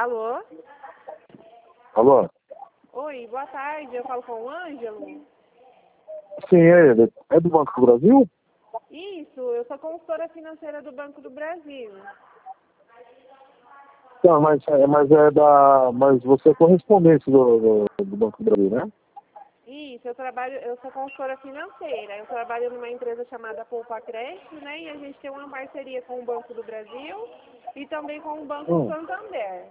Alô? Alô? Oi, boa tarde. Eu falo com o Ângelo? Sim, é ele. É do Banco do Brasil? Isso, eu sou consultora financeira do Banco do Brasil. Tá, mas você é correspondente do Banco do Brasil, né? Isso, eu sou consultora financeira. Eu trabalho numa empresa chamada Poupa Crédito, né? E a gente tem uma parceria com o Banco do Brasil e também com o Banco Santander.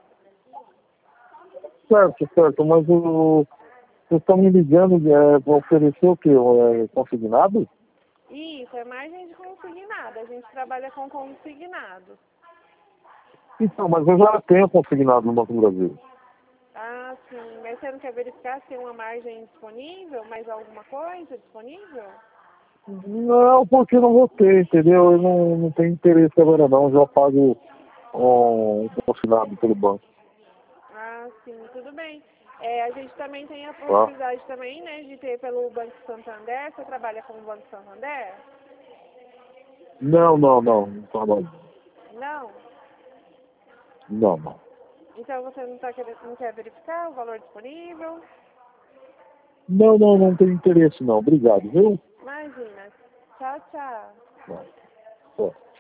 Certo, mas vocês estão me ligando para oferecer o quê? Consignado? Isso, é margem de consignado. A gente trabalha com consignado. Então, mas eu já tenho consignado no Banco do Brasil. Ah, sim. Mas você não quer verificar se tem uma margem disponível? Mais alguma coisa disponível? Não, porque não vou ter, entendeu? Eu não tenho interesse agora não, já pago um consignado pelo banco. Ah, sim, tudo bem. A gente também tem a Tá? possibilidade também, né, de ter pelo Banco Santander. Você trabalha com o Banco Santander? Não trabalho. Não? Não. Então você não quer verificar o valor disponível? Não tenho interesse não. Obrigado, viu? Imagina. Tchau, tchau. Tá. Tá.